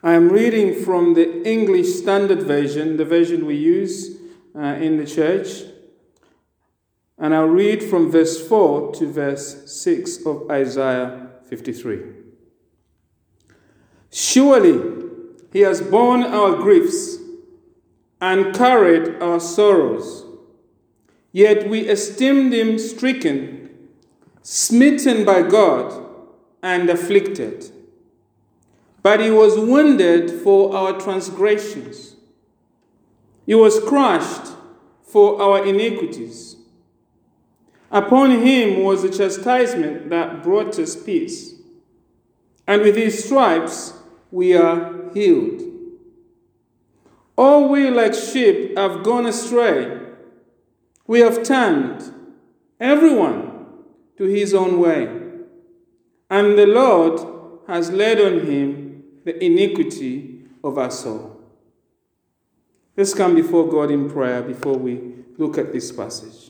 I am reading from the English Standard Version, the version we use in the church. And I'll read from verse 4 to verse 6 of Isaiah 53. Surely he has borne our griefs and carried our sorrows. Yet we esteemed him stricken, smitten by God, and afflicted. But he was wounded for our transgressions. He was crushed for our iniquities. Upon him was the chastisement that brought us peace, and with his stripes we are healed. All we like sheep have gone astray. We have turned, everyone, to his own way, and the Lord has laid on him the iniquity of our soul. Let's come before God in prayer before we look at this passage.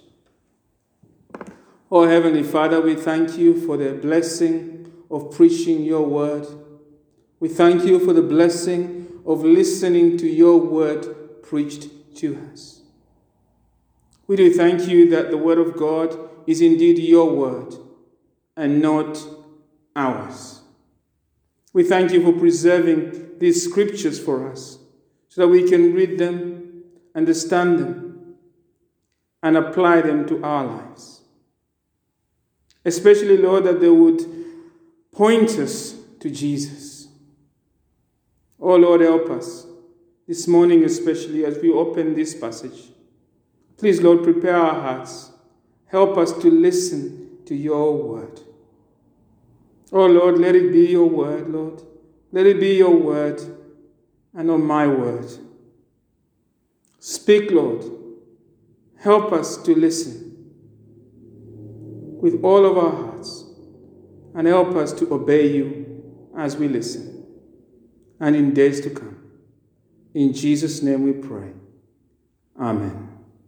Oh, Heavenly Father, we thank you for the blessing of preaching your word. We thank you for the blessing of listening to your word preached to us. We do thank you that the word of God is indeed your word and not ours. We thank you for preserving these scriptures for us so that we can read them, understand them, and apply them to our lives. Especially, Lord, that they would point us to Jesus. Oh, Lord, help us this morning, especially as we open this passage. Please, Lord, prepare our hearts. Help us to listen to your word. Oh, Lord, let it be your word, Lord. Let it be your word and not my word. Speak, Lord. Help us to listen with all of our hearts, and help us to obey you as we listen and in days to come. In Jesus' name we pray. Amen.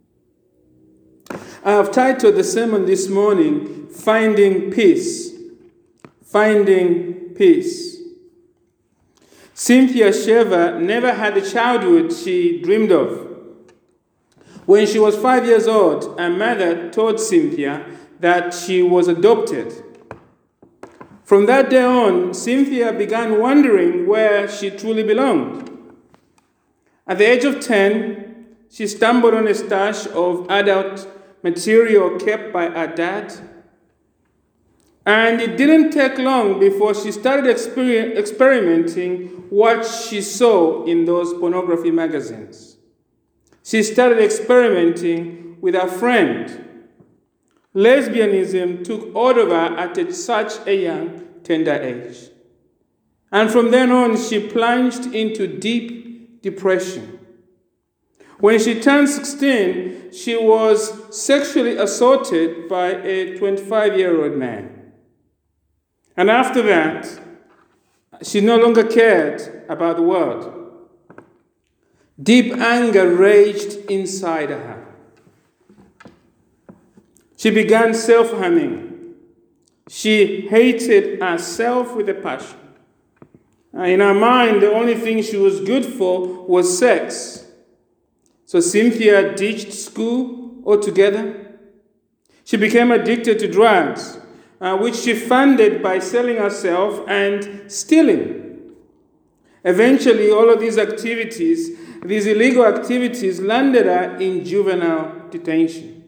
I have titled the sermon this morning, Finding Peace. Finding Peace. Cynthia Sheva never had the childhood she dreamed of. When she was 5 years old, her mother told Cynthia that she was adopted. From that day on, Cynthia began wondering where she truly belonged. At the age of 10, she stumbled on a stash of adult material kept by her dad. And it didn't take long before she started experimenting what she saw in those pornography magazines. She started experimenting with her friend. Lesbianism took hold of her at such a young, tender age. And from then on, she plunged into deep depression. When she turned 16, she was sexually assaulted by a 25-year-old man. And after that, she no longer cared about the world. Deep anger raged inside her. She began self-harming. She hated herself with a passion. In her mind, the only thing she was good for was sex. So Cynthia ditched school altogether. She became addicted to drugs, which she funded by selling herself and stealing. Eventually, all of these activities, these illegal activities, landed her in juvenile detention.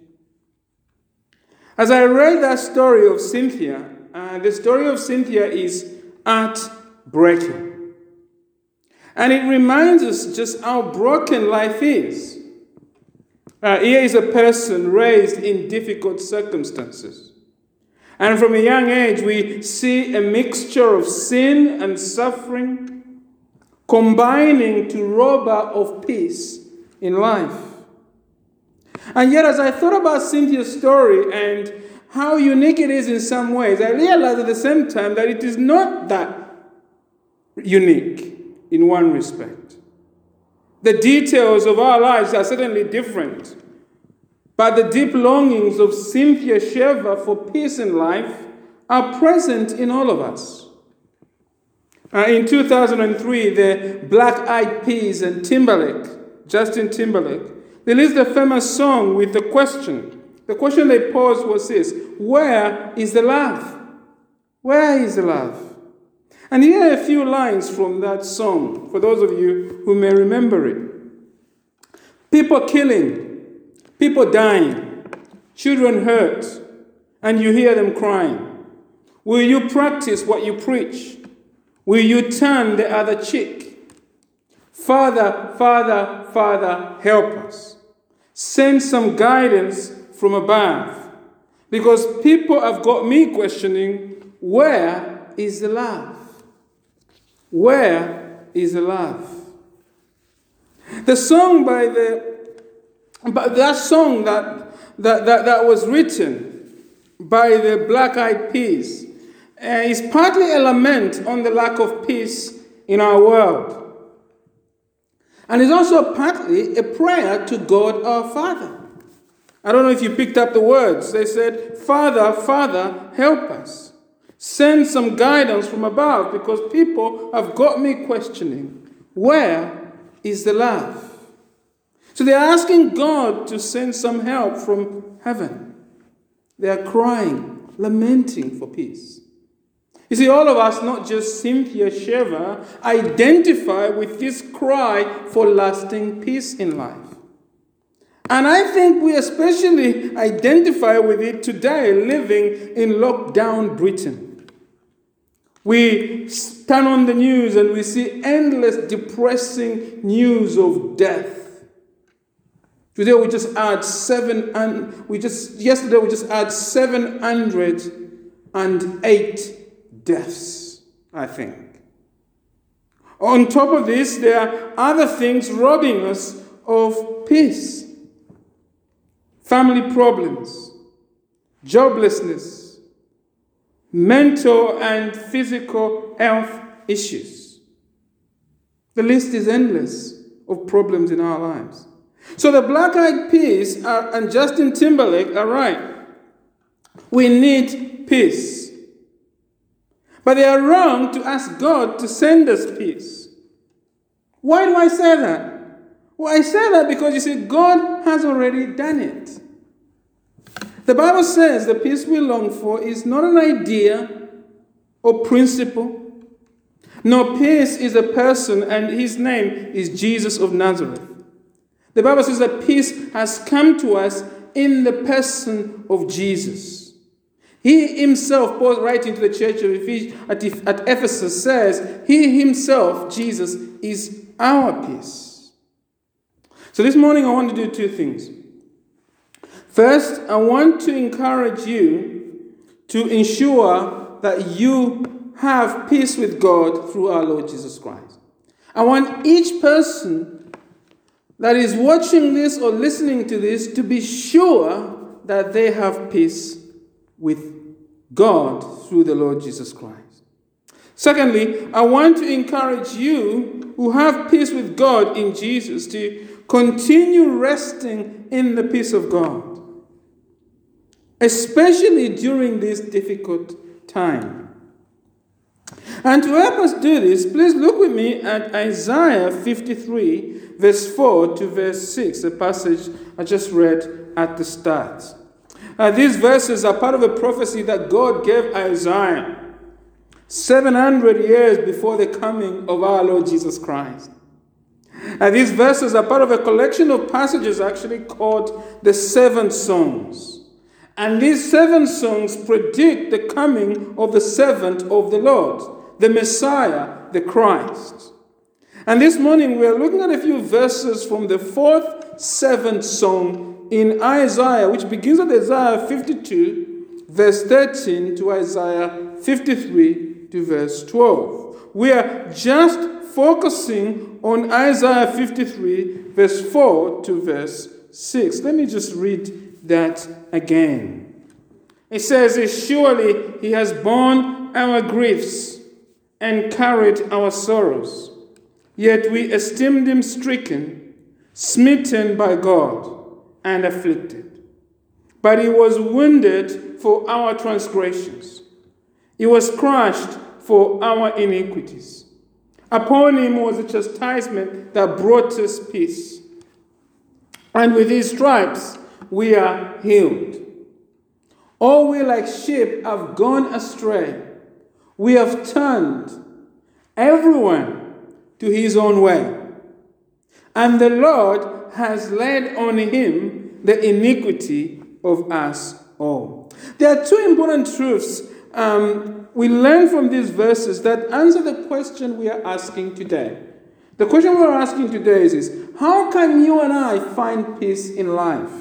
As I read that story of Cynthia, the story of Cynthia is heartbreaking. And it reminds us just how broken life is. Here is a person raised in difficult circumstances. And from a young age, we see a mixture of sin and suffering combining to rob her of peace in life. And yet, as I thought about Cynthia's story and how unique it is in some ways, I realized at the same time that it is not that unique in one respect. The details of our lives are certainly different, but the deep longings of Cynthia Sheva for peace in life are present in all of us. In 2003, the Black Eyed Peas and Justin Timberlake, they released a famous song with the question. The question they posed was this: where is the love? Where is the love? And here are a few lines from that song, for those of you who may remember it. People killing, people dying, children hurt, and you hear them crying. Will you practice what you preach? Will you turn the other cheek? Father, Father, Father, help us. Send some guidance from above. Because people have got me questioning, where is the love? Where is the love? The song that song that was written by the Black Eyed Peas is partly a lament on the lack of peace in our world. And it's also partly a prayer to God our Father. I don't know if you picked up the words. They said, Father, Father, help us. Send some guidance from above, because people have got me questioning, where is the love? So they're asking God to send some help from heaven. They are crying, lamenting for peace. You see, all of us, not just Cynthia Sheva, identify with this cry for lasting peace in life. And I think we especially identify with it today, living in lockdown Britain. We turn on the news and we see endless depressing news of death. Today we just add yesterday we just add 708 deaths, I think. On top of this, there are other things robbing us of peace. Family problems, joblessness, mental and physical health issues. The list is endless of problems in our lives. So the Black Eyed Peas and Justin Timberlake are right. We need peace. But they are wrong to ask God to send us peace. Why do I say that? Well, I say that because, you see, God has already done it. The Bible says the peace we long for is not an idea or principle. No, peace is a person, and his name is Jesus of Nazareth. The Bible says that peace has come to us in the person of Jesus. He himself, Paul writing to the church of at Ephesus, says, he himself, Jesus, is our peace. So this morning I want to do two things. First, I want to encourage you to ensure that you have peace with God through our Lord Jesus Christ. I want each person that is watching this or listening to this to be sure that they have peace with God through the Lord Jesus Christ. Secondly, I want to encourage you who have peace with God in Jesus to continue resting in the peace of God, especially during this difficult time. And to help us do this, please look with me at Isaiah 53, verse 4 to verse 6, the passage I just read at the start. These verses are part of a prophecy that God gave Isaiah 700 years before the coming of our Lord Jesus Christ. These verses are part of a collection of passages actually called the Seven Songs. And these 7 songs predict the coming of the servant of the Lord, the Messiah, the Christ. And this morning we are looking at a few verses from the 4th, 7th song in Isaiah, which begins at Isaiah 52, verse 13 to Isaiah 53 to verse 12. We are just focusing on Isaiah 53, verse 4 to verse 6. Let me just read that again. It says, surely he has borne our griefs and carried our sorrows. Yet we esteemed him stricken, smitten by God, and afflicted. But he was wounded for our transgressions. He was crushed for our iniquities. Upon him was a chastisement that brought us peace. And with his stripes we are healed. All we like sheep have gone astray. We have turned everyone to his own way. And the Lord has laid on him the iniquity of us all. There are two important truths we learn from these verses that answer the question we are asking today. The question we're asking today is this: how can you and I find peace in life?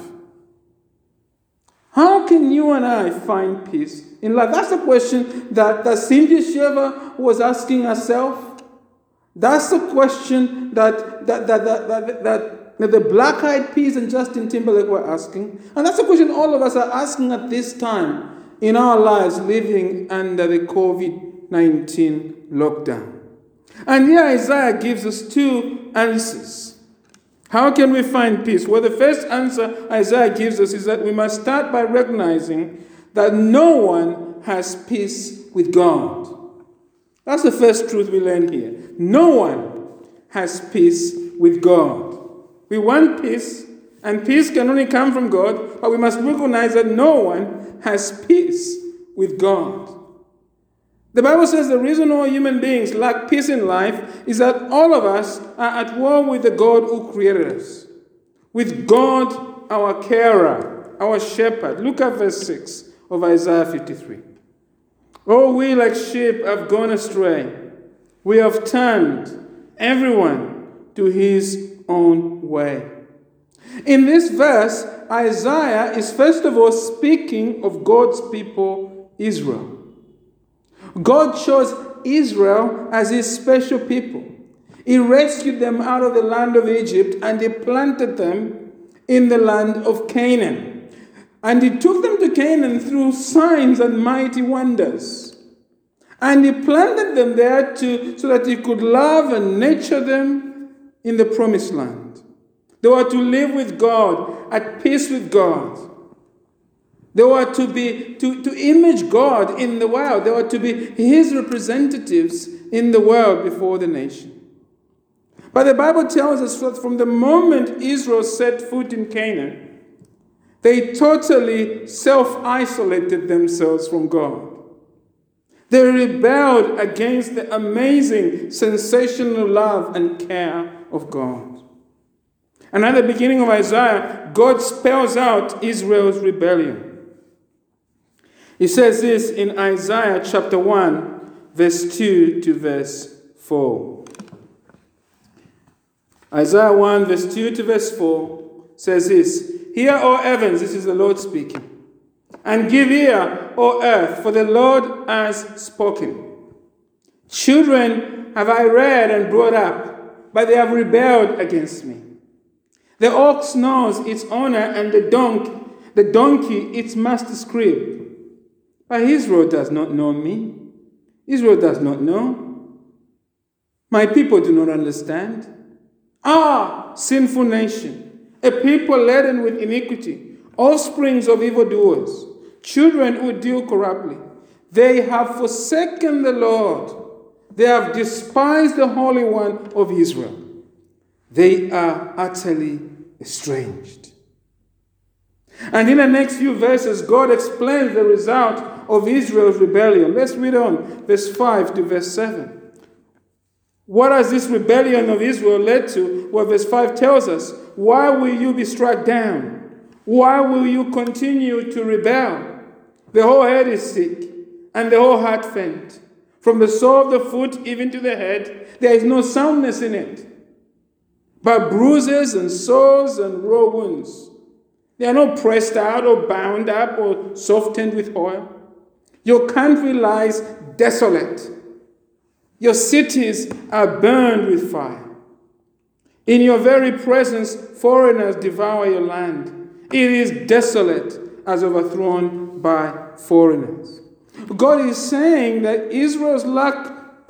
How can you and I find peace in life? That's the question that Cynthia Shiva was asking herself. That's the question that the Black Eyed Peas and Justin Timberlake were asking. And that's the question all of us are asking at this time in our lives living under the COVID-19 lockdown. And here Isaiah gives us two answers. How can we find peace? Well, the first answer Isaiah gives us is that we must start by recognizing that no one has peace with God. That's the first truth we learn here. No one has peace with God. We want peace, and peace can only come from God, but we must recognize that no one has peace with God. The Bible says the reason all human beings lack peace in life is that all of us are at war with the God who created us, with God, our carer, our shepherd. Look at verse 6 of Isaiah 53. Oh, we like sheep have gone astray. We have turned everyone to his own way. In this verse, Isaiah is first of all speaking of God's people, Israel. God chose Israel as his special people. He rescued them out of the land of Egypt and he planted them in the land of Canaan. And he took them to Canaan through signs and mighty wonders. And he planted them there so that he could love and nurture them in the promised land. They were to live with God, at peace with God. They were to image God in the world. They were to be his representatives in the world before the nation. But the Bible tells us that from the moment Israel set foot in Canaan, they totally self-isolated themselves from God. They rebelled against the amazing, sensational love and care of God. And at the beginning of Isaiah, God spells out Israel's rebellion. He says this in Isaiah chapter 1, verse 2 to verse 4. Isaiah 1, verse 2 to verse 4 says this: Hear, O heavens, this is the Lord speaking, and give ear, O earth, for the Lord has spoken. Children have I reared and brought up, but they have rebelled against me. The ox knows its owner, and the donkey its master's crib. But Israel does not know me. Israel does not know. My people do not understand. Ah, sinful nation, a people laden with iniquity, offsprings of evildoers, children who deal corruptly. They have forsaken the Lord. They have despised the Holy One of Israel. They are utterly estranged. And in the next few verses, God explains the result of Israel's rebellion. Let's read on, verse 5 to verse 7. What has this rebellion of Israel led to? Well, verse 5 tells us, why will you be struck down? Why will you continue to rebel? The whole head is sick, and the whole heart faint. From the sole of the foot even to the head, there is no soundness in it, but bruises and sores and raw wounds. They are not pressed out or bound up or softened with oil. Your country lies desolate. Your cities are burned with fire. In your very presence, foreigners devour your land. It is desolate as overthrown by foreigners. God is saying that Israel lacks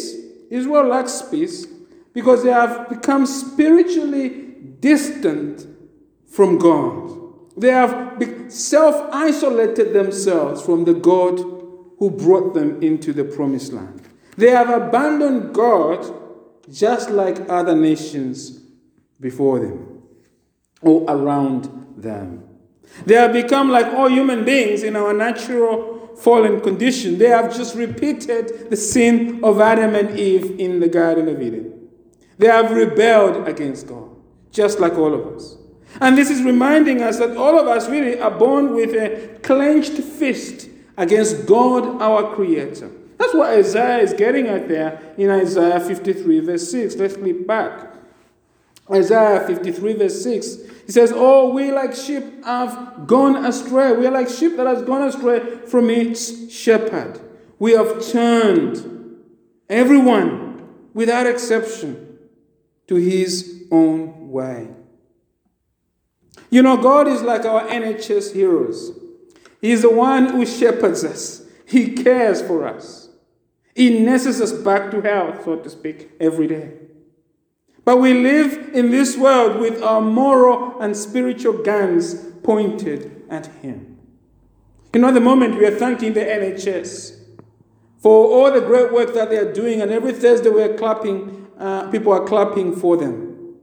peace because they have become spiritually distant from God. They have self-isolated themselves from the God who brought them into the promised land. They have abandoned God just like other nations before them or around them. They have become like all human beings in our natural fallen condition. They have just repeated the sin of Adam and Eve in the Garden of Eden. They have rebelled against God, just like all of us. And this is reminding us that all of us really are born with a clenched fist against God, our Creator. That's what Isaiah is getting at there in Isaiah 53, verse 6. Let's flip back. Isaiah 53, verse 6. He says, "Oh, we like sheep have gone astray. We are like sheep that has gone astray from its shepherd. We have turned, everyone, without exception, to his own way." You know, God is like our NHS heroes. He's the one who shepherds us. He cares for us. He nurses us back to health, so to speak, every day. But we live in this world with our moral and spiritual guns pointed at Him. You know, at the moment we are thanking the NHS for all the great work that they are doing, and every Thursday we are clapping, people are clapping for them.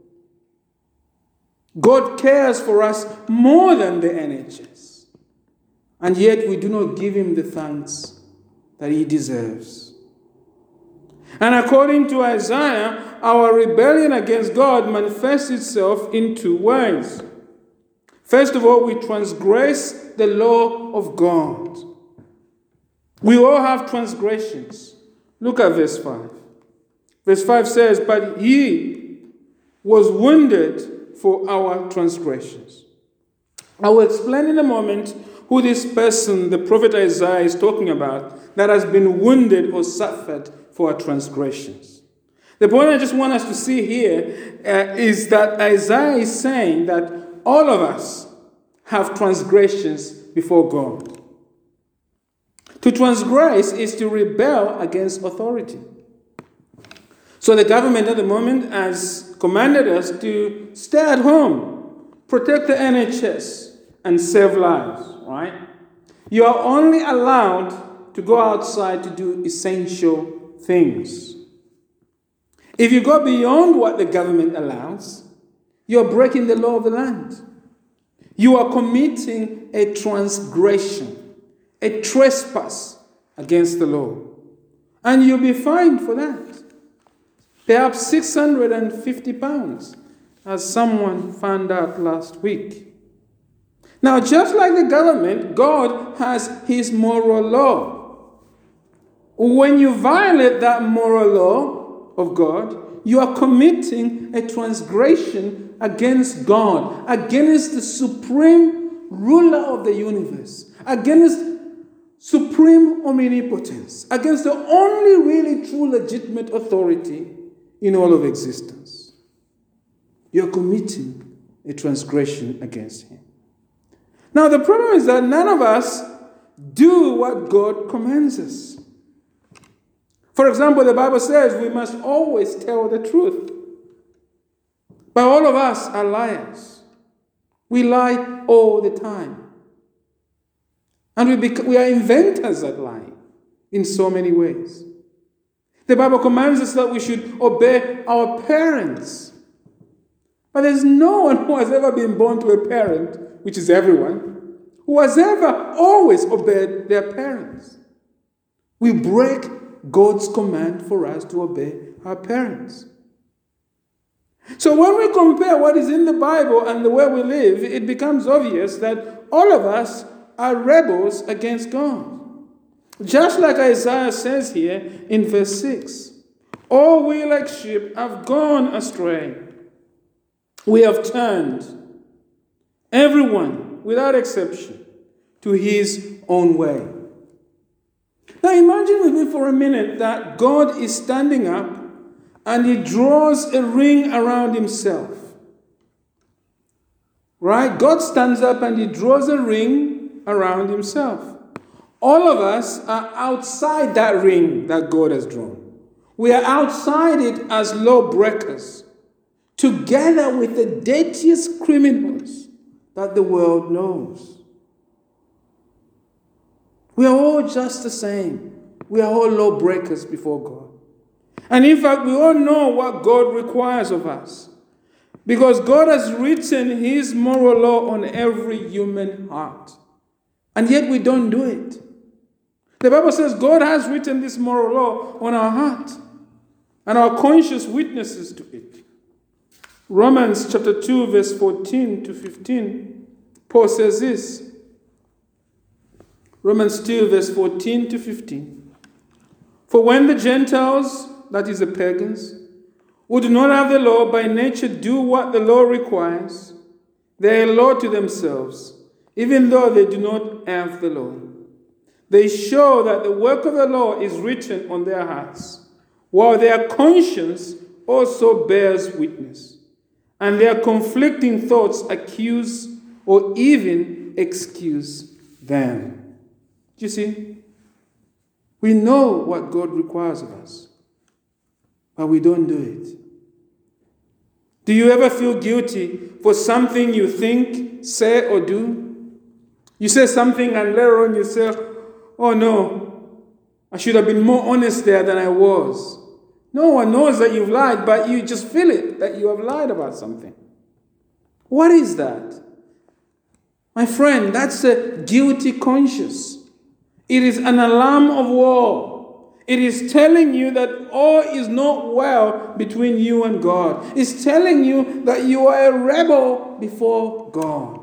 God cares for us more than the NHS. And yet we do not give Him the thanks that He deserves. And according to Isaiah, our rebellion against God manifests itself in two ways. First of all, we transgress the law of God. We all have transgressions. Look at verse 5. Verse 5 says, "But He was wounded for our transgressions." I will explain in a moment who this person, the prophet Isaiah, is talking about that has been wounded or suffered for our transgressions. The point I just want us to see here is that Isaiah is saying that all of us have transgressions before God. To transgress is to rebel against authority. So the government at the moment has commanded us to stay at home, protect the NHS, and save lives, right? You are only allowed to go outside to do essential things. If you go beyond what the government allows, you're breaking the law of the land. You are committing a transgression, a trespass against the law. And you'll be fined for that. Perhaps £650, as someone found out last week. Now, just like the government, God has His moral law. When you violate that moral law of God, you are committing a transgression against God, against the supreme ruler of the universe, against supreme omnipotence, against the only really true legitimate authority in all of existence. You are committing a transgression against Him. Now, the problem is that none of us do what God commands us. For example, the Bible says we must always tell the truth. But all of us are liars. We lie all the time. And we are inventors at lying in so many ways. The Bible commands us that we should obey our parents. But there's no one who has ever been born to a parent, which is everyone, who has ever always obeyed their parents. We break God's command for us to obey our parents. So when we compare what is in the Bible and the way we live, it becomes obvious that all of us are rebels against God. Just like Isaiah says here in verse 6, "All we like sheep have gone astray. We have turned, everyone, without exception, to his own way." Now imagine with me for a minute that God is standing up and He draws a ring around Himself. Right? God stands up and He draws a ring around Himself. All of us are outside that ring that God has drawn. We are outside it as lawbreakers, together with the dirtiest criminals that the world knows. We are all just the same. We are all lawbreakers before God. And in fact, we all know what God requires of us. Because God has written his moral law on every human heart. And yet we don't do it. The Bible says God has written this moral law on our heart. And our conscience witnesses to it. Romans chapter 2, verse 14 to 15, Paul says this. Romans 2, verse 14 to 15. For when the Gentiles, that is the pagans, would not have the law, by nature do what the law requires, they are a law to themselves, even though they do not have the law. They show that the work of the law is written on their hearts, while their conscience also bears witness, and their conflicting thoughts accuse or even excuse them. Do you see? We know what God requires of us, but we don't do it. Do you ever feel guilty for something you think, say, or do? You say something and later on you say, oh no, I should have been more honest there than I was. No one knows that you've lied, but you just feel it, that you have lied about something. What is that? My friend, that's a guilty conscience. It is an alarm of war. It is telling you that all is not well between you and God. It's telling you that you are a rebel before God.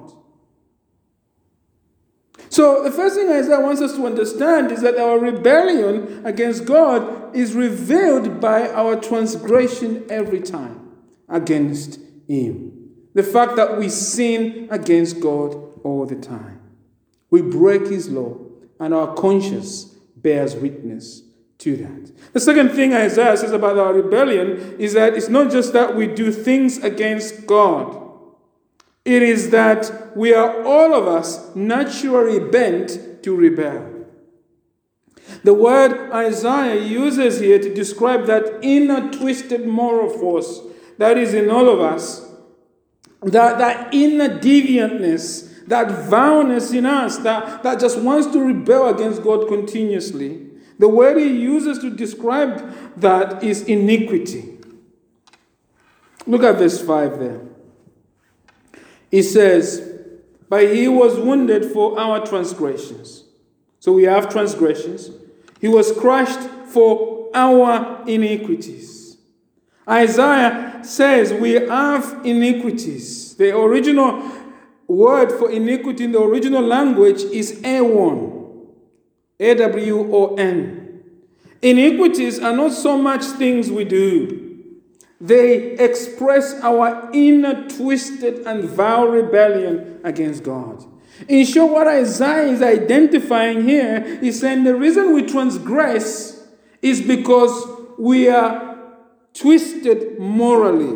So the first thing Isaiah wants us to understand is that our rebellion against God is revealed by our transgression every time against him. The fact that we sin against God all the time. We break his law, and our conscience bears witness to that. The second thing Isaiah says about our rebellion is that it's not just that we do things against God. It is that we are, all of us, naturally bent to rebel. The word Isaiah uses here to describe that inner twisted moral force that is in all of us, that inner deviantness, that vileness in us, that just wants to rebel against God continuously. The word he uses to describe that is iniquity. Look at verse 5 there. He says, but he was wounded for our transgressions. So we have transgressions. He was crushed for our iniquities. Isaiah says we have iniquities. The original word for iniquity in the original language is Awon. A-W-O-N. Iniquities are not so much things we do. They express our inner twisted and vile rebellion against God. In short, what Isaiah is identifying here is saying the reason we transgress is because we are twisted morally.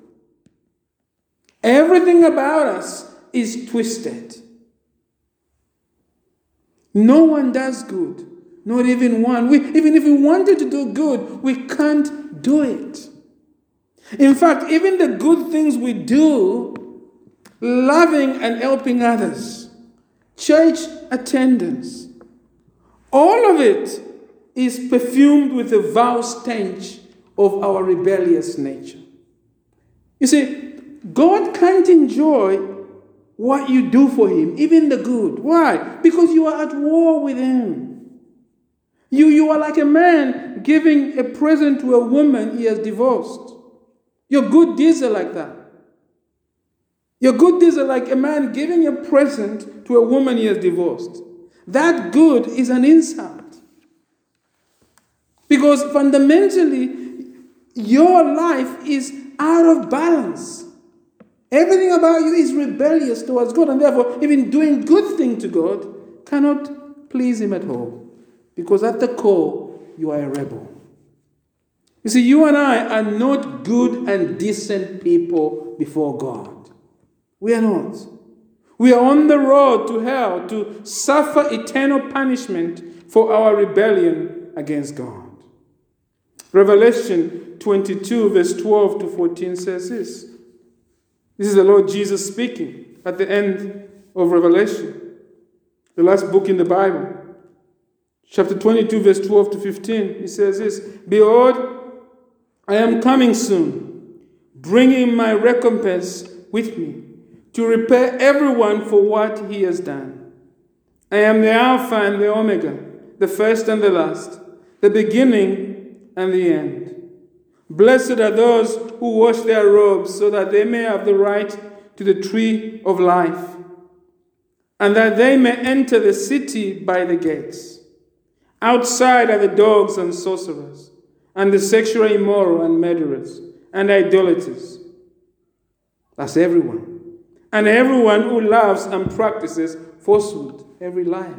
Everything about us is twisted. No one does good, not even one. Even if we wanted to do good, we can't do it. In fact, even the good things we do, loving and helping others, church attendance, all of it is perfumed with the vile stench of our rebellious nature. You see, God can't enjoy what you do for him, even the good. Why? Because you are at war with him. You are like a man giving a present to a woman he has divorced. Your good deeds are like that. Your good deeds are like a man giving a present to a woman he has divorced. That good is an insult. Because fundamentally, your life is out of balance. Everything about you is rebellious towards God, and therefore even doing good thing to God cannot please him at all. Because at the core, you are a rebel. You see, you and I are not good and decent people before God. We are not. We are on the road to hell to suffer eternal punishment for our rebellion against God. Revelation 22, verse 12 to 14 says this. This is the Lord Jesus speaking at the end of Revelation, the last book in the Bible. Chapter 22, verse 12 to 15, he says this, behold, I am coming soon, bringing my recompense with me to repay everyone for what he has done. I am the Alpha and the Omega, the first and the last, the beginning and the end. Blessed are those who wash their robes so that they may have the right to the tree of life, and that they may enter the city by the gates. Outside are the dogs and sorcerers, and the sexually immoral and murderers, and idolaters. That's everyone. And everyone who loves and practices falsehood, every liar.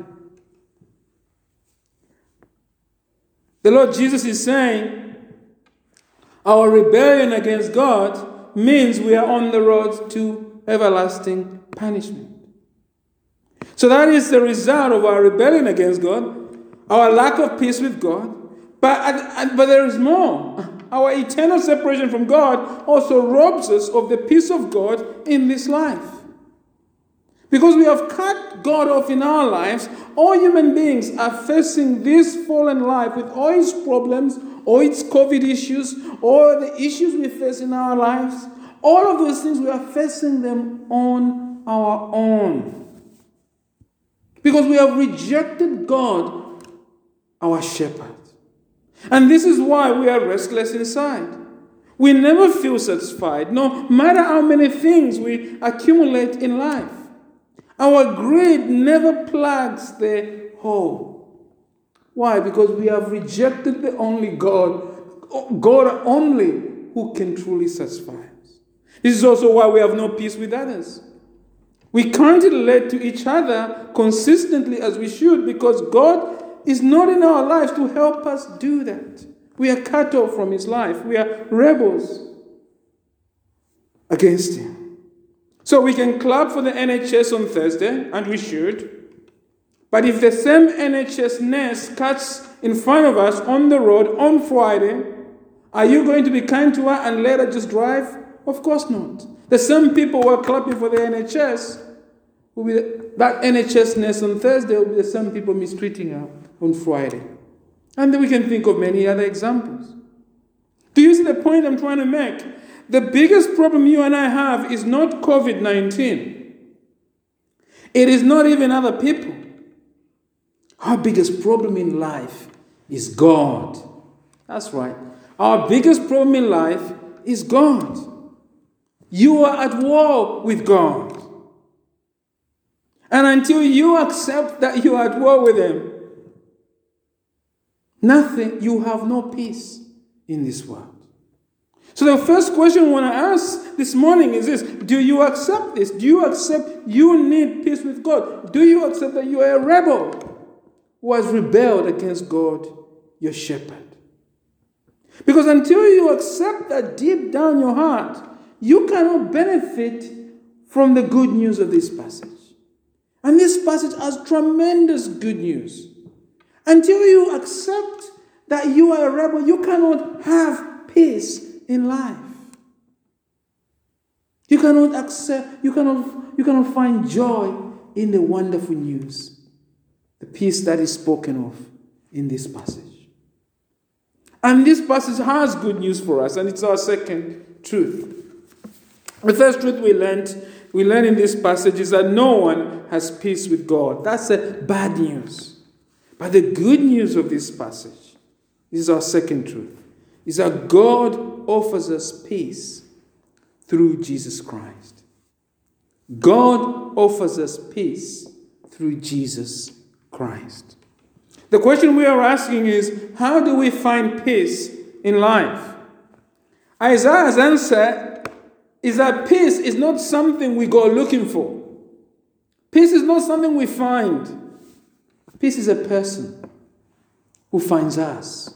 The Lord Jesus is saying, our rebellion against God means we are on the road to everlasting punishment. So that is the result of our rebellion against God, our lack of peace with God. But there is more. Our eternal separation from God also robs us of the peace of God in this life. Because we have cut God off in our lives, all human beings are facing this fallen life with all its problems, all its COVID issues, all the issues we face in our lives. All of those things, we are facing them on our own. Because we have rejected God, our shepherd. And this is why we are restless inside. We never feel satisfied, no matter how many things we accumulate in life. Our greed never plugs the hole. Why? Because we have rejected the only God only who can truly satisfy us. This is also why we have no peace with others. We can't relate to each other consistently as we should because God is not in our lives to help us do that. We are cut off from His life. We are rebels against Him. So we can clap for the NHS on Thursday, and we should. But if the same NHS nurse cuts in front of us on the road on Friday, are you going to be kind to her and let her just drive? Of course not. The same people who are clapping for the NHS, that NHS nurse on Thursday will be the same people mistreating her on Friday. And then we can think of many other examples. Do you see the point I'm trying to make? The biggest problem you and I have is not COVID-19. It is not even other people. Our biggest problem in life is God. That's right. Our biggest problem in life is God. You are at war with God. And until you accept that you are at war with Him, you have no peace in this world. So the first question we want to ask this morning is this: do you accept this? Do you accept you need peace with God? Do you accept that you are a rebel who has rebelled against God, your shepherd? Because until you accept that deep down your heart, you cannot benefit from the good news of this passage. And this passage has tremendous good news. Until you accept that you are a rebel, you cannot have peace in life. You cannot find joy in the wonderful news, the peace that is spoken of in this passage. And this passage has good news for us, and it's our second truth. The first truth we learn in this passage is that no one has peace with God. That's a bad news. But the good news of this passage, this is our second truth, is that God offers us peace through Jesus Christ. God offers us peace through Jesus Christ. The question we are asking is, how do we find peace in life? Isaiah's answer is that peace is not something we go looking for. Peace is not something we find. Peace is a person who finds us.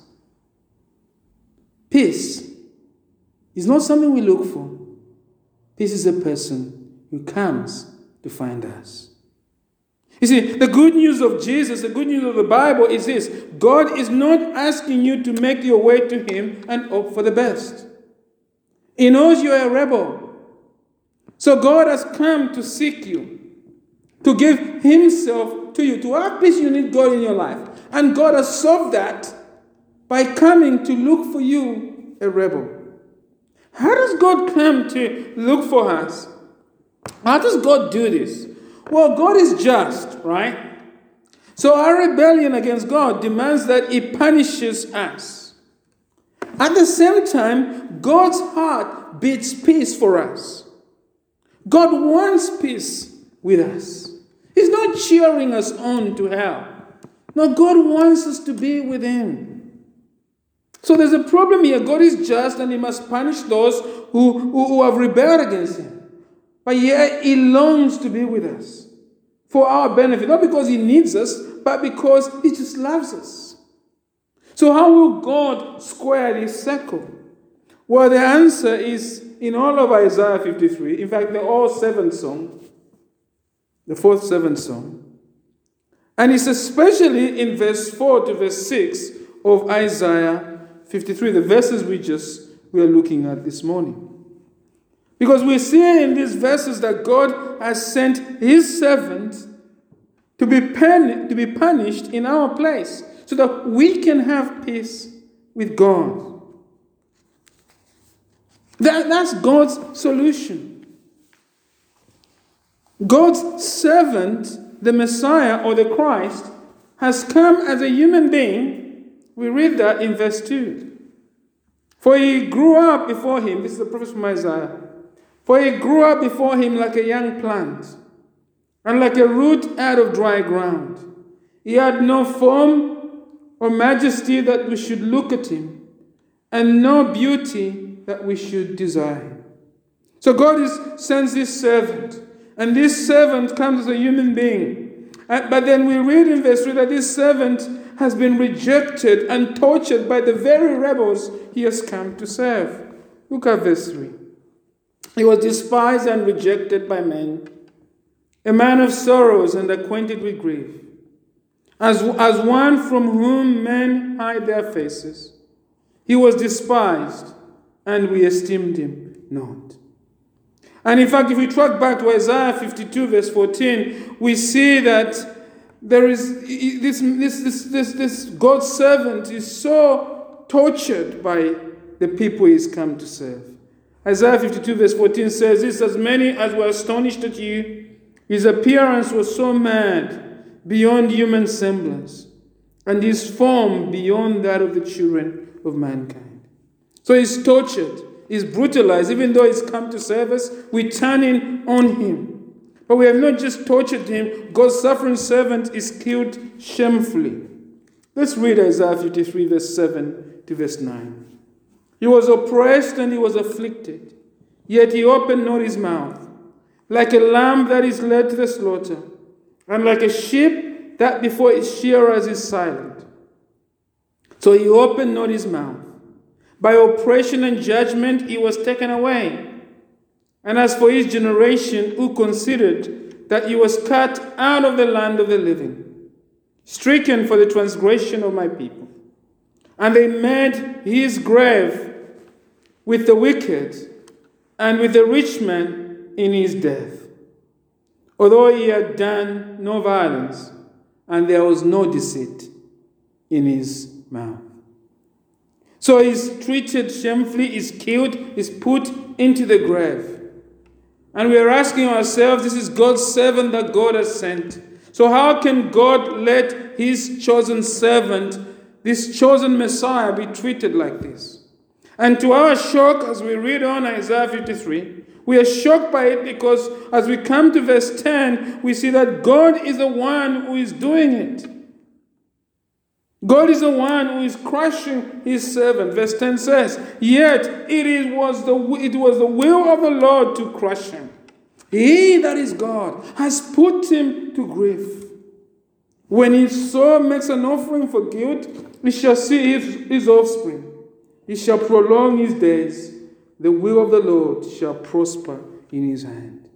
Peace is not something we look for. Peace is a person who comes to find us. You see, the good news of Jesus, the good news of the Bible is this: God is not asking you to make your way to Him and hope for the best. He knows you are a rebel. So God has come to seek you, to give Himself to you. To have peace, you need God in your life. And God has solved that by coming to look for you a rebel. How does God come to look for us? How does God do this? Well, God is just, right? So our rebellion against God demands that He punishes us. At the same time, God's heart beats peace for us. God wants peace with us. He's not cheering us on to hell. No, God wants us to be with Him. So there's a problem here. God is just and He must punish those who have rebelled against Him. But yet He longs to be with us for our benefit. Not because He needs us, but because He just loves us. So how will God square this circle? Well, the answer is in all of Isaiah 53. In fact, the all seventh song, the fourth, seventh song. And it's especially in verse 4 to verse 6 of Isaiah 53, the verses we are looking at this morning. Because we see in these verses that God has sent His servant to be punished in our place so that we can have peace with God. That's God's solution. God's servant, the Messiah or the Christ, has come as a human being. We read that in verse 2. For He grew up before Him. This is the prophet from Isaiah. For He grew up before Him like a young plant, and like a root out of dry ground. He had no form or majesty that we should look at Him, and no beauty that we should desire. So God sends His servant, and this servant comes as a human being. But then we read in verse 3 that this servant has been rejected and tortured by the very rebels He has come to serve. Look at verse 3. He was despised and rejected by men, a man of sorrows and acquainted with grief, as one from whom men hide their faces. He was despised, and we esteemed Him not. And in fact, if we track back to Isaiah 52, verse 14, we see that there is this God's servant is so tortured by the people He's come to serve. Isaiah 52 verse 14 says this, as many as were astonished at you, His appearance was so mad beyond human semblance, and His form beyond that of the children of mankind. So He's tortured, He's brutalized, even though He's come to serve us, we're turning on Him. But we have not just tortured Him, God's suffering servant is killed shamefully. Let's read Isaiah 53 verse 7 to verse 9. He was oppressed and He was afflicted, yet He opened not His mouth. Like a lamb that is led to the slaughter, and like a sheep that before its shearers is silent. So He opened not His mouth. By oppression and judgment He was taken away. And as for His generation, who considered that He was cut out of the land of the living, stricken for the transgression of my people. And they made His grave with the wicked and with the rich man in his death, although He had done no violence, and there was no deceit in His mouth. So He's treated shamefully, He's killed, He's put into the grave. And we are asking ourselves, this is God's servant that God has sent. So how can God let His chosen servant, this chosen Messiah, be treated like this? And to our shock, as we read on Isaiah 53, we are shocked by it because as we come to verse 10, we see that God is the one who is doing it. God is the one who is crushing His servant. Verse 10 says, yet it was the will of the Lord to crush him. He, that is God, has put him to grief. When his soul makes an offering for guilt, he shall see his offspring. He shall prolong his days. The will of the Lord shall prosper in His hand.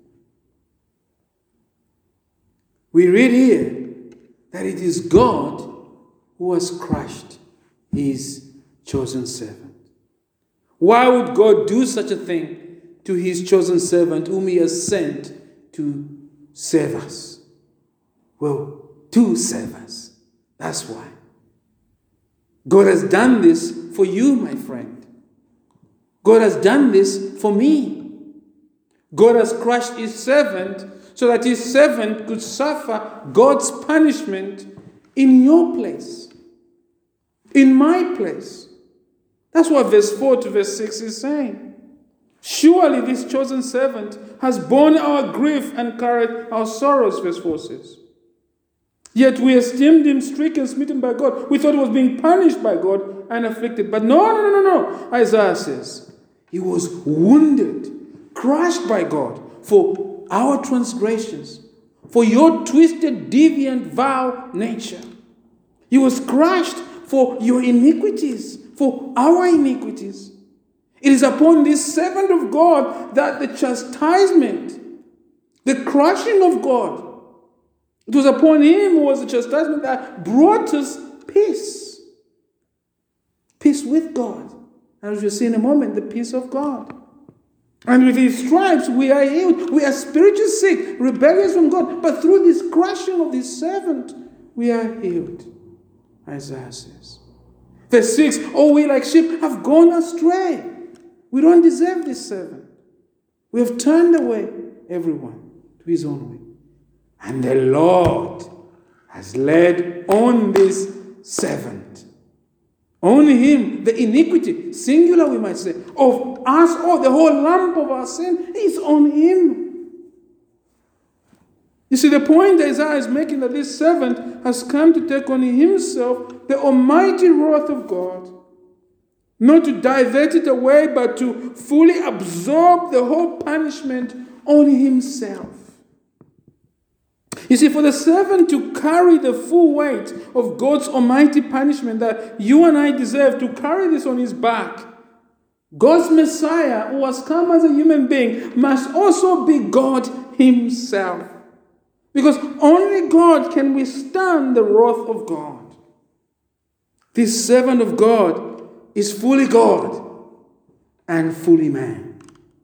We read here that it is God who has crushed His chosen servant. Why would God do such a thing to His chosen servant whom He has sent to save us? Well, to save us. That's why. God has done this for you, my friend. God has done this for me. God has crushed his servant so that his servant could suffer God's punishment in your place, in my place. That's what verse 4 to verse 6 is saying. Surely this chosen servant has borne our grief and carried our sorrows, verse 4 says. Yet we esteemed him stricken, smitten by God. We thought he was being punished by God and afflicted. But no. Isaiah says, he was wounded, crushed by God for our transgressions, for your twisted, deviant, vile nature. He was crushed for your iniquities, for our iniquities. It is upon this servant of God that the chastisement, the crushing of God, it was upon him who was the chastisement that brought us peace. Peace with God. And as we'll see in a moment, the peace of God. And with his stripes we are healed. We are spiritually sick, rebellious from God. But through this crushing of this servant, we are healed. Isaiah says. Verse 6, we like sheep have gone astray. We don't deserve this servant. We have turned away everyone to his own way. And the Lord has laid on this servant, on him, the iniquity, singular we might say, of us all, the whole lump of our sin is on him. You see, the point Isaiah is making that this servant has come to take on himself the almighty wrath of God, not to divert it away, but to fully absorb the whole punishment on himself. You see, for the servant to carry the full weight of God's almighty punishment that you and I deserve, to carry this on his back, God's Messiah, who has come as a human being, must also be God himself. Because only God can withstand the wrath of God. This servant of God is fully God and fully man.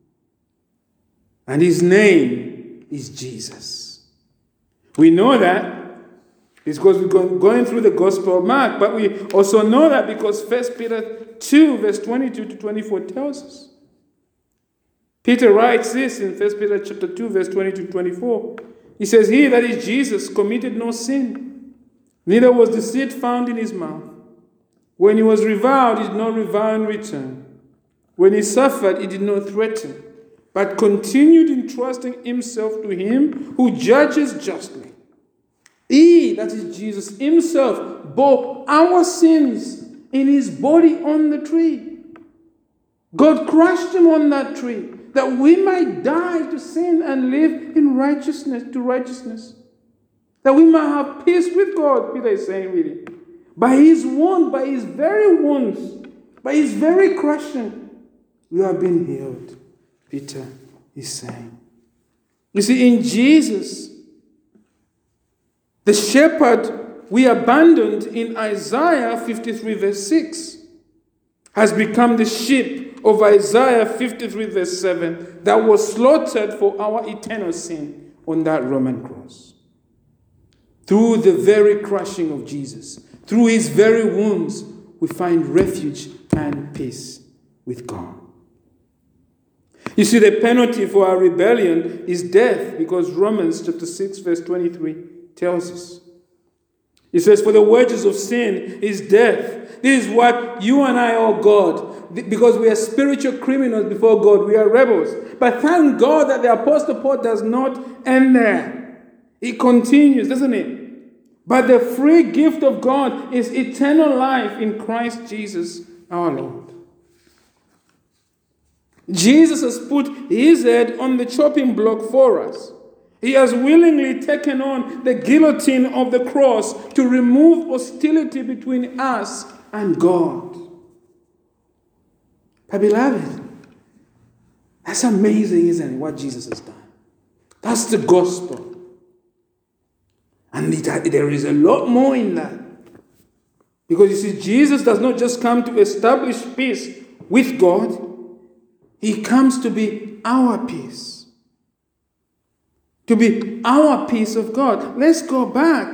And his name is Jesus. We know that because we're going through the Gospel of Mark, but we also know that because 1 Peter 2, verse 22 to 24 tells us. Peter writes this in 1 Peter chapter 2, verse 22 to 24. He says, he, that is Jesus, committed no sin, neither was deceit found in his mouth. When he was reviled, he did not revile in return. When he suffered, he did not threaten, but continued entrusting himself to him who judges justly. He, that is Jesus himself, bore our sins in his body on the tree. God crushed him on that tree that we might die to sin and live in righteousness, to righteousness. That we might have peace with God, Peter is saying really. By his wound, by his very wounds, by his very crushing, we have been healed, Peter is saying. You see, in Jesus, the shepherd we abandoned in Isaiah 53 verse 6 has become the sheep of Isaiah 53 verse 7 that was slaughtered for our eternal sin on that Roman cross. Through the very crushing of Jesus, through his very wounds, we find refuge and peace with God. You see, the penalty for our rebellion is death, because Romans chapter 6 verse 23 tells us. It says, for the wages of sin is death. This is what you and I owe God, because we are spiritual criminals before God. We are rebels. But thank God that the Apostle Paul does not end there. It continues, doesn't it? But the free gift of God is eternal life in Christ Jesus our Lord. Jesus has put his head on the chopping block for us. He has willingly taken on the guillotine of the cross to remove hostility between us and God. But beloved, that's amazing, isn't it, what Jesus has done? That's the gospel. And there is a lot more in that. Because you see, Jesus does not just come to establish peace with God. He comes to be our peace. To be our peace of God. Let's go back.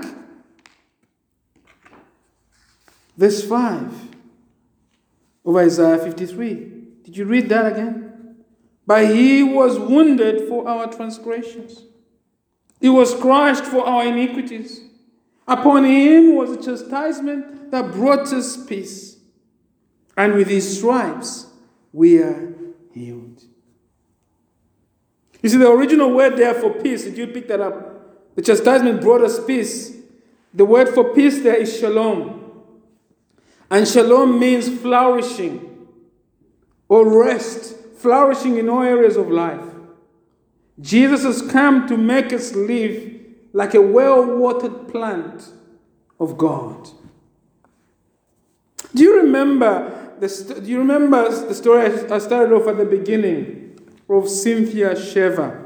Verse 5 of Isaiah 53. Did Did you read that again? But he was wounded for our transgressions. He was crushed for our iniquities. Upon him was a chastisement that brought us peace. And with his stripes we are healed. You see, the original word there for peace, did you pick that up? The chastisement brought us peace. The word for peace there is shalom. And shalom means flourishing or rest, flourishing in all areas of life. Jesus has come to make us live like a well-watered plant of God. Do you remember the story I started off at the beginning of Cynthia Sheva?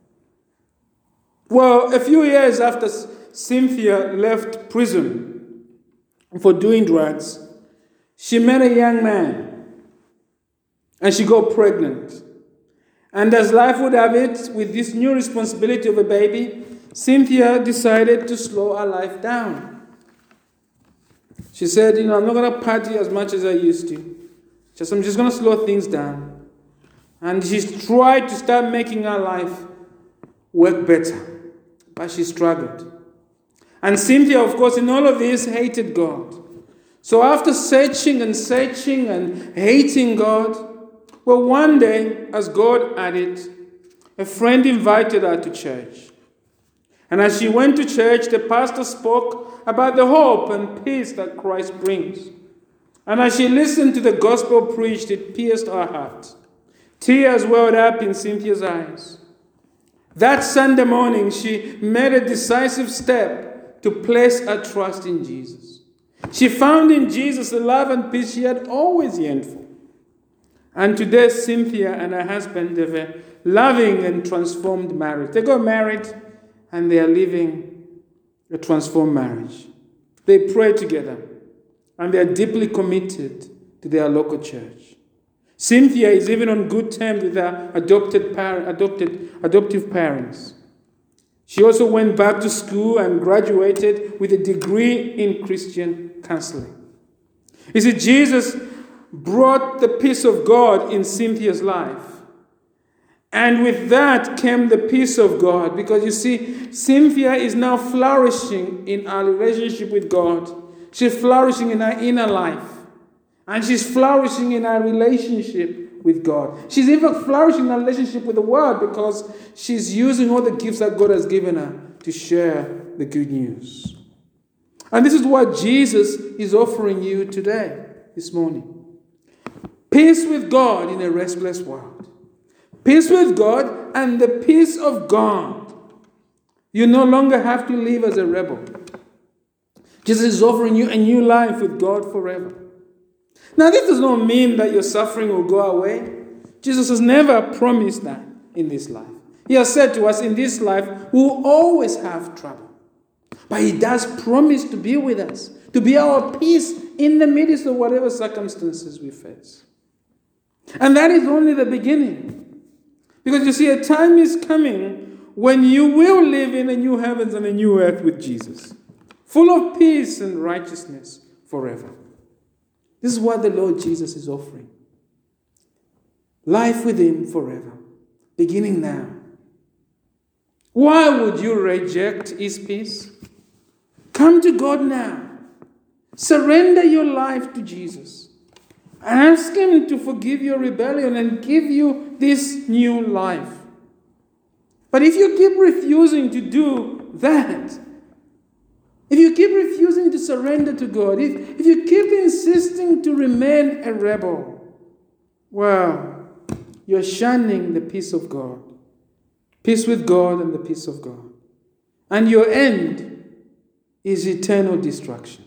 Well, a few years after Cynthia left prison for doing drugs, she met a young man and she got pregnant. And as life would have it, with this new responsibility of a baby, Cynthia decided to slow her life down. She said, I'm not going to party as much as I used to. I'm just going to slow things down. And she tried to start making her life work better. But she struggled. And Cynthia, of course, in all of this, hated God. So after searching and hating God, well, one day, as God had it, a friend invited her to church. And as she went to church, the pastor spoke about the hope and peace that Christ brings. And as she listened to the gospel preached, it pierced her heart. Tears welled up in Cynthia's eyes. That Sunday morning, she made a decisive step to place her trust in Jesus. She found in Jesus the love and peace she had always yearned for. And today, Cynthia and her husband have a loving and transformed marriage. They got married and they are living a transformed marriage. They pray together and they are deeply committed to their local church. Cynthia is even on good terms with her adoptive parents. She also went back to school and graduated with a degree in Christian counseling. You see, Jesus brought the peace of God in Cynthia's life. And with that came the peace of God. Because you see, Cynthia is now flourishing in her relationship with God. She's flourishing in her inner life. And she's flourishing in her relationship with God. She's even flourishing in her relationship with the world because she's using all the gifts that God has given her to share the good news. And this is what Jesus is offering you today, this morning. Peace with God in a restless world. Peace with God and the peace of God. You no longer have to live as a rebel. Jesus is offering you a new life with God forever. Now, this does not mean that your suffering will go away. Jesus has never promised that in this life. He has said to us, in this life, we will always have trouble. But he does promise to be with us, to be our peace in the midst of whatever circumstances we face. And that is only the beginning. Because you see, a time is coming when you will live in a new heavens and a new earth with Jesus, full of peace and righteousness forever. This is what the Lord Jesus is offering. Life with him forever, beginning now. Why would you reject his peace? Come to God now. Surrender your life to Jesus. Ask him to forgive your rebellion and give you this new life. But if you keep refusing to do that, if you keep refusing to surrender to God, if you keep insisting to remain a rebel, well, you're shunning the peace of God. Peace with God and the peace of God. And your end is eternal destruction.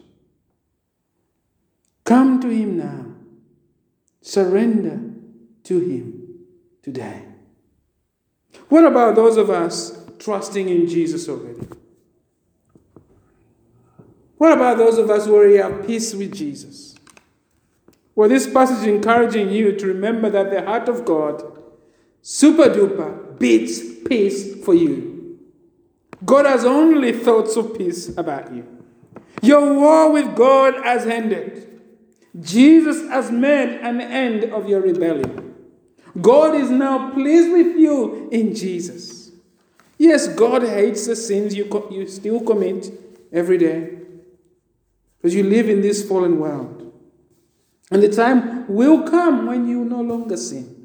Come to him now. Surrender to him today. What about those of us trusting in Jesus already? What about those of us who already have peace with Jesus? Well, this passage is encouraging you to remember that the heart of God, super duper, beats peace for you. God has only thoughts of peace about you. Your war with God has ended. Jesus has made an end of your rebellion. God is now pleased with you in Jesus. Yes, God hates the sins you still commit every day, because you live in this fallen world. And the time will come when you no longer sin.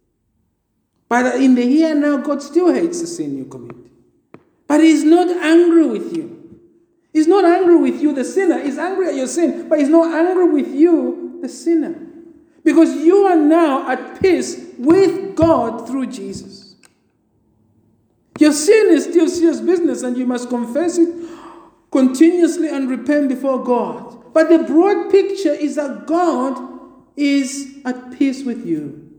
But in the here and now, God still hates the sin you commit. But He's not angry with you. He's not angry with you, the sinner. He's angry at your sin, but He's not angry with you, the sinner. Because you are now at peace with God through Jesus. Your sin is still serious business, and you must confess it continuously and repent before God. But the broad picture is that God is at peace with you.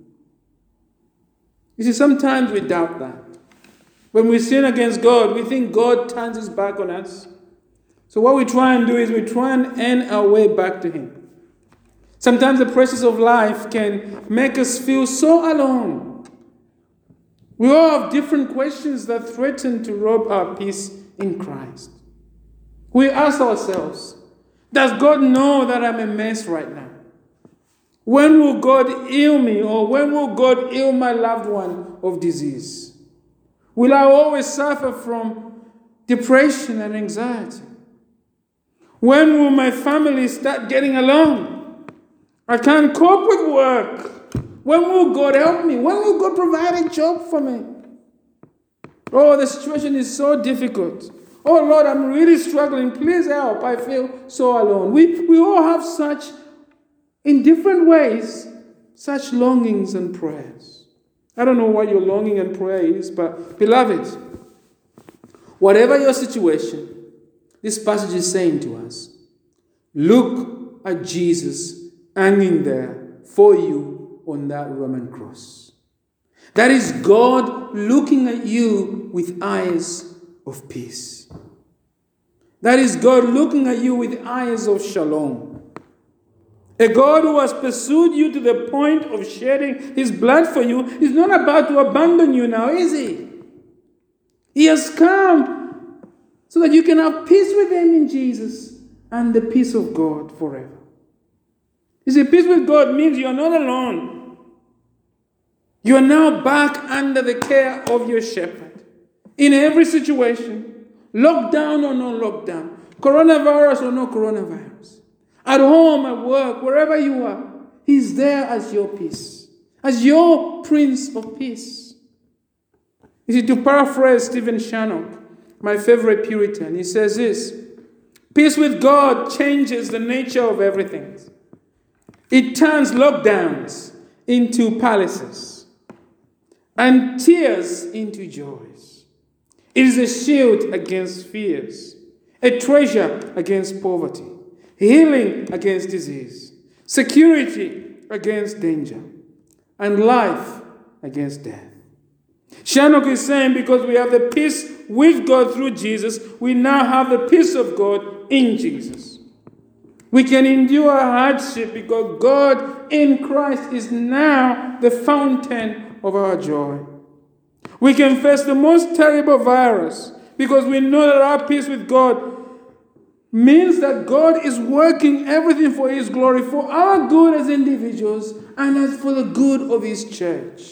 You see, sometimes we doubt that. When we sin against God, we think God turns His back on us. So what we try and do is we try and earn our way back to Him. Sometimes the pressures of life can make us feel so alone. We all have different questions that threaten to rob our peace in Christ. We ask ourselves, does God know that I'm a mess right now? When will God heal me, or when will God heal my loved one of disease? Will I always suffer from depression and anxiety? When will my family start getting along? I can't cope with work. When will God help me? When will God provide a job for me? Oh, the situation is so difficult. Oh, Lord, I'm really struggling. Please help. I feel so alone. We all have such, in different ways, such longings and prayers. I don't know what your longing and prayer is, but beloved, whatever your situation, this passage is saying to us, look at Jesus hanging there for you on that Roman cross. That is God looking at you with eyes of peace. That is God looking at you with eyes of shalom. A God who has pursued you to the point of shedding His blood for you is not about to abandon you now, is He? He has come so that you can have peace with Him in Jesus and the peace of God forever. You see, peace with God means you're not alone. You are now back under the care of your shepherd. In every situation, lockdown or no lockdown, coronavirus or no coronavirus, at home, at work, wherever you are, He's there as your peace, as your Prince of Peace. You see, to paraphrase Stephen Shannock, my favorite Puritan, he says this: peace with God changes the nature of everything. It turns lockdowns into palaces and tears into joys. It is a shield against fears, a treasure against poverty, healing against disease, security against danger, and life against death. Shannock is saying because we have the peace with God through Jesus, we now have the peace of God in Jesus. We can endure hardship because God in Christ is now the fountain of our joy. We can face the most terrible virus because we know that our peace with God means that God is working everything for His glory, for our good as individuals and as for the good of His church.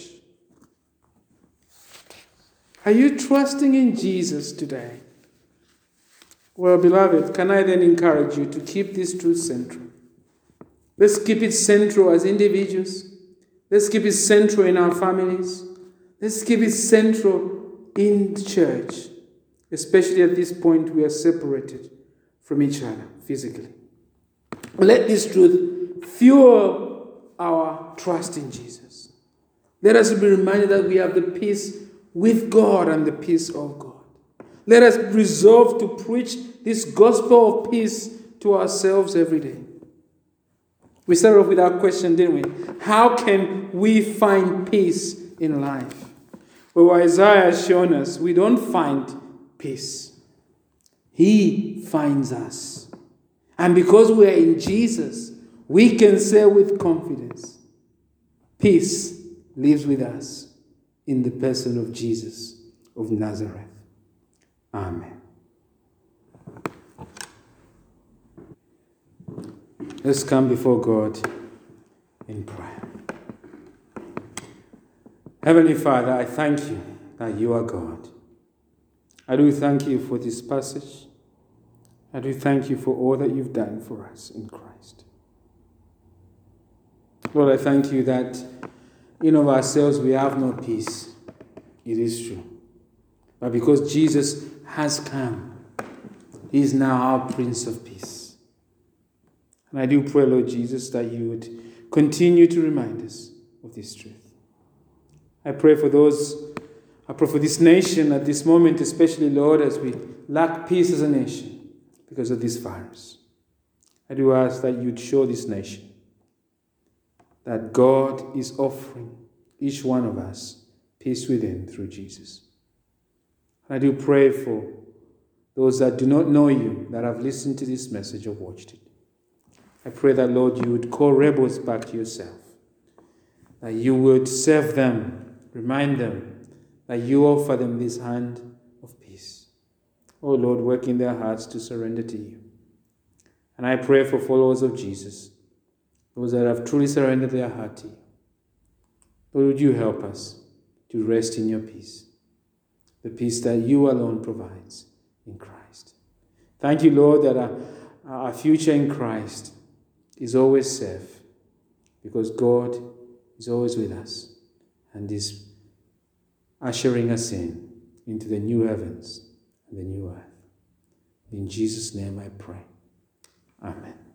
Are you trusting in Jesus today? Well, beloved, can I then encourage you to keep this truth central? Let's keep it central as individuals. Let's keep it central in our families. Let's keep it central in the church, especially at this point we are separated from each other physically. Let this truth fuel our trust in Jesus. Let us be reminded that we have the peace with God and the peace of God. Let us resolve to preach this gospel of peace to ourselves every day. We started off with our question, didn't we? How can we find peace in life? Well, Isaiah has shown us we don't find peace. He finds us. And because we are in Jesus, we can say with confidence, peace lives with us in the person of Jesus of Nazareth. Amen. Let's come before God in prayer. Heavenly Father, I thank you that you are God. I do thank you for this passage. I do thank you for all that you've done for us in Christ. Lord, I thank you that in of ourselves we have no peace. It is true. But because Jesus has come, he is now our Prince of Peace. And I do pray, Lord Jesus, that you would continue to remind us of this truth. I pray for this nation at this moment, especially, Lord, as we lack peace as a nation because of this virus. I do ask that you'd show this nation that God is offering each one of us peace within through Jesus. And I do pray for those that do not know you, that have listened to this message or watched it. I pray that, Lord, you would call rebels back to yourself, that you would serve them, remind them that you offer them this hand of peace. Oh, Lord, work in their hearts to surrender to you. And I pray for followers of Jesus, those that have truly surrendered their heart to you. Lord, would you help us to rest in your peace, the peace that you alone provides in Christ. Thank you, Lord, that our future in Christ is always safe because God is always with us and is ushering us into the new heavens and the new earth. In Jesus' name I pray. Amen.